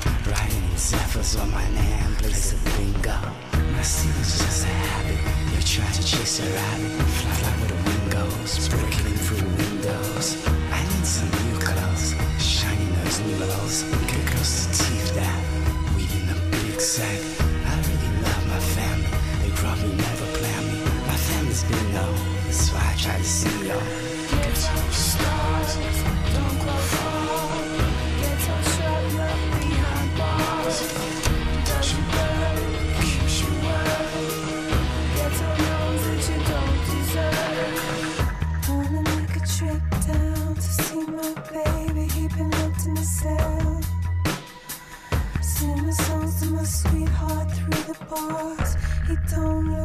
Riding in Zephyrs on my name, place of bingo. My scene's just a habit. You're trying to chase a rabbit. Fly with the wind goes, breaking in through the windows. I need some new clothes, shining those new lows. Get close to teeth that weed in a big sack. I really love my family. They probably never planned me. My family's been low, that's why I try to see y'all. Get those stars, don't go far. Get those shut up behind bars. Does you burn, keeps you well. Get those loans that you don't deserve. Wanna make a trip down to see my baby. He been locked in the cell. Sing the songs to my sweetheart through the bars. He don't